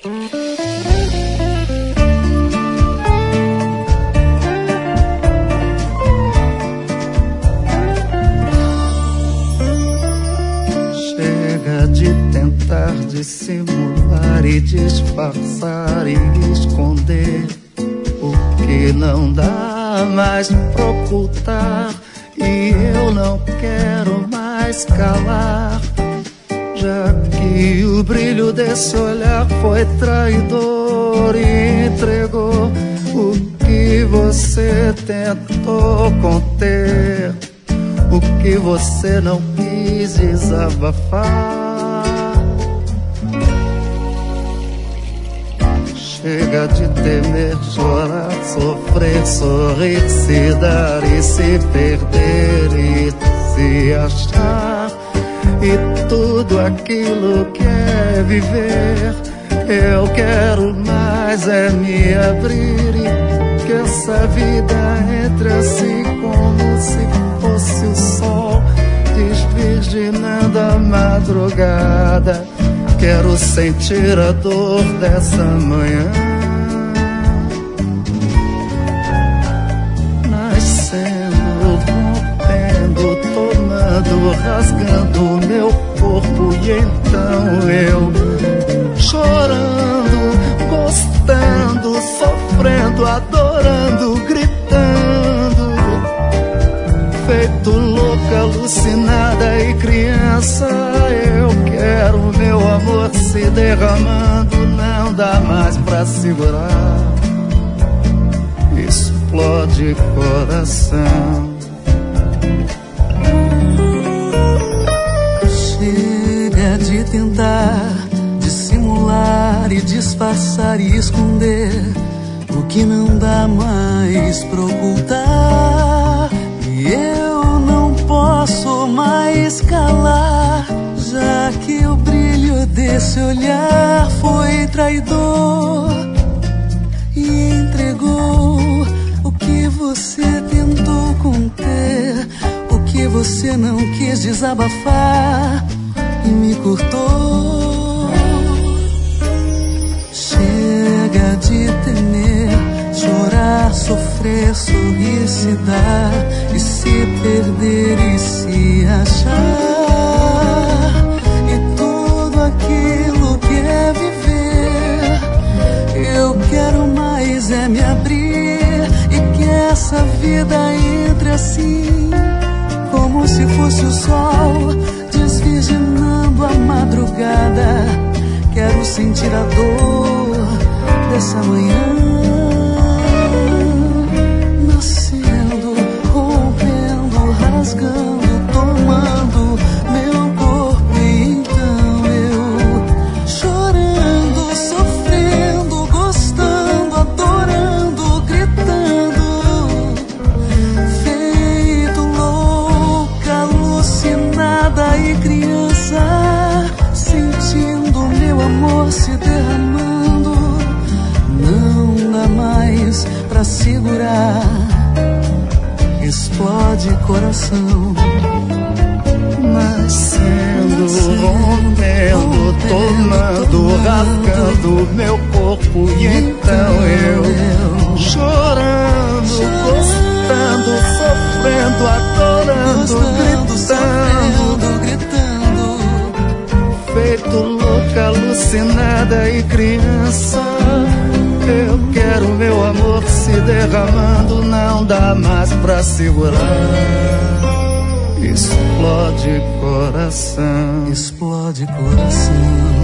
Chega de tentar dissimular e disfarçar e esconder o que não dá mais pra ocultar. E eu não quero mais calar, já que o brilho desse olhar foi traidor e entregou o que você tentou conter, o que você não quis desabafar. Chega de temer, chorar, sofrer, sorrir, se dar e se perder e se achar. E tudo aquilo que é viver, eu quero mais é me abrir e que essa vida entre assim como se fosse o sol desvirginando a madrugada. Quero sentir a dor dessa manhã, nascendo, rompendo, tomando, rasgando meu corpo. E então eu, chorando, gostando, sofrendo, adorando, gritando, feito louca, alucinada e criança. Eu quero meu amor se derramando, não dá mais pra segurar. Explode coração. Chega de tentar dissimular e disfarçar e esconder o que não dá mais pra ocultar. E eu não posso mais calar, já que o brilho desse olhar foi traidor e entregou o que você tentou conter, o que você não quis desabafar e me cortou. Chega de temer, chorar, sofrer, sorrir, se dar e se perder e se achar. E tudo aquilo que é viver, eu quero mais é me abrir e que essa vida entre assim como se fosse o sol desvirginando a madrugada. Quero sentir a dor dessa manhã, nascendo, rompendo, rasgando, tomando meu corpo. E então eu, chorando, sofrendo, gostando, adorando, gritando, feito louca, alucinada e criança, sentindo meu amor se derramando. Não dá mais pra segurar, explode coração. Nascendo, rompendo, tomando, rasgando meu corpo. E então eu, chorando, gostando, sofrendo, adorando, gritando, feito louca, alucinada e criança. Eu quero meu amor se derramando, não dá mais pra segurar. Explode coração, explode coração.